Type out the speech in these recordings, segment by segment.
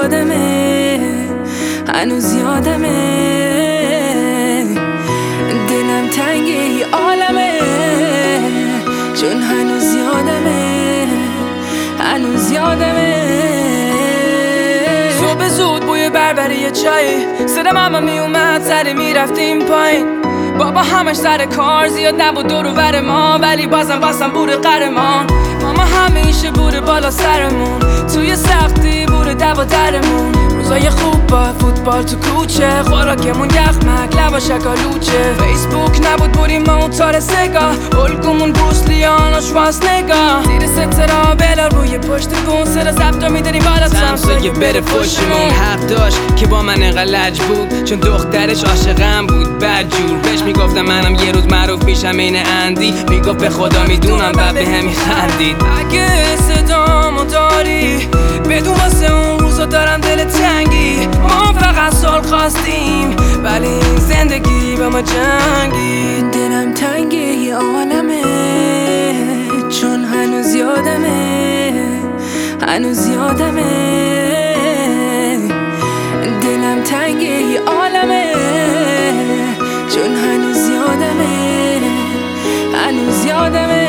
یادمه، هنوز یادمه. دلم تنگ ای عالمه، چون هنوز یادمه، هنوز یادمه. صبح زود بوی بربری چای، صدا ماما می اومد سری میرفتیم پایین. بابا همش سر کار، زیاد نبود دور و بر ما، ولی بازم بود قهرمان. ماما همیشه بود بالا سرمون، توی سختی بود دو درمون. روزای خوب با فوتبال تو کوچه، خوراکمون یخمک لبا شکالوچه. فیسبوک نبود بودیم موتار سگا، الگومون بوسلیان و شواس نگاه. زیر سترا بلار روی پشت بون، صدا زبطا میداریم بالا سمسایه بره پشتمون. حق داشت که با من انقدر لج بود، چون دخترش عاشقم بود بدجور. بهش میگفتم منم یه روز معروف میشم این اندی، میگفت به خدا میدونم بعد به همی خندید. اگه صدامو داری بدون واسه اون روزا دارم دل تنگی. ما فقط سال خواستیم ولی این زندگی به ما جنگی. دلم تنگ یه عالمه، چون هنوز یادمه، هنوز یادمه. دلم تنگ یه عالمه، چون هنوز یادمه، هنوز یادمه.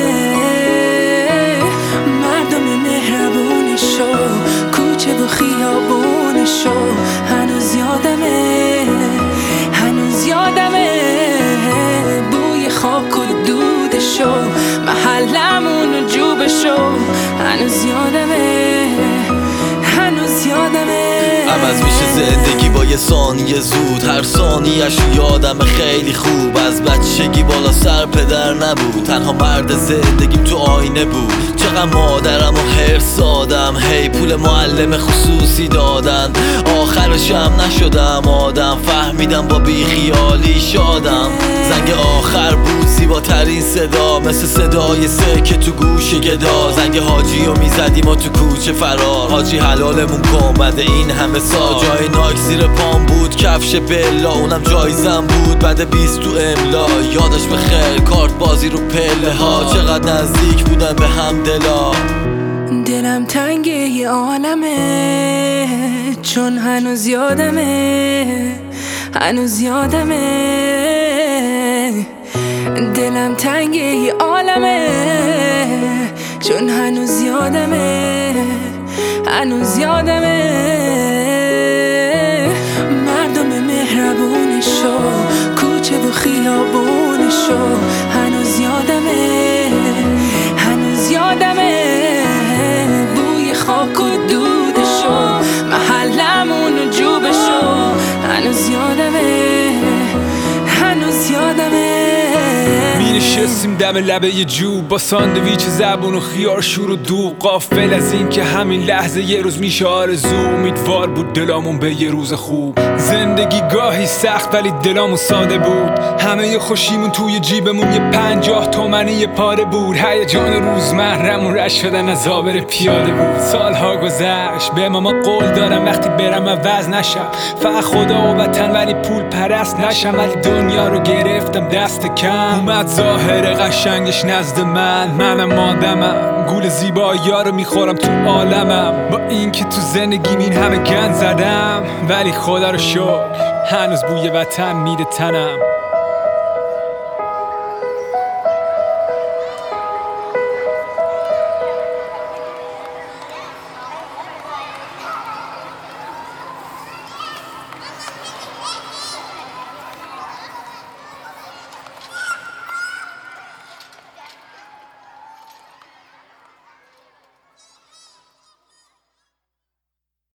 مردم مهربونشو، کوچه و خیابونشو، هنوز یادمه، هنوز یادمه. بوی خاک و دودشو، محلمون و جوبشو، هنوز یادمه، هنوز یادمه. عوض میشه زندگی با یه ثانیه زود، هر ثانیه‌اش یادم خیلی خوب. از بچگی بالا سر پدر نبود، تنها مرد زندگیم تو آینه بود. چقدر مادرم و حرص دادم، هی پول معلم خصوصی دادن. آخرشم نشدم آدم، فهمیدم با بیخیالی شادم. زنگ آخر بود زیباترین صدا، مثل صدای سکه تو گوش گدا. زنگ حاجی رو میزدیم و تو کوچه فرار، حاجی حلالمون کن بعد این همه سال. جای نایک زیر پام بود، کفش بلا اونم جایزم بود. بعد 20 تو املا یادش بخیر، کارت بازی رو پله ها. چقدر نزدیک بودن به هم دلا. دلم تنگ یه عالمه، چون هنوز یادمه، هنوز یادمه. دلم تنگ یه عالمه، چون هنوز یادمه، هنوز یادمه. مردم مهربونشو، کوچه و خیابونشو، هنوز یادمه، هنوز یادمه. بوی خاک و دودشو، محلمون و جوبشو، هنوز یادمه، هنوز یادمه. نشستیم دم لبه یه جوب با ساندویچ زبون و خیار شور و دوغ، غافل از این که همین لحظه یه روز میشه آرزو. امیدوار بود دلامون به یه روز خوب. زندگی گاهی سخت ولی دلامون ساده بود، همه خوشیمون توی جیبمون یه 50 تومنی یه پاره بود. هیجان روزمرمون رشت شدن از آبر پیاده بود. سالها گذشت، به ماما قول دارم وقتی برم عوض نشم، فقط خدا و وطن ولی پول پرست نشم. ولی دنیا رو گرفتم دست کم، اومد ظاهر قشنگش نزد منم آدمم. گول زیبایی‌ها رو میخورم تو عالمم، با این که تو زندگیم این همه گند زدم، ولی خدا رو شکر هنوز بوی وطن میره تنم.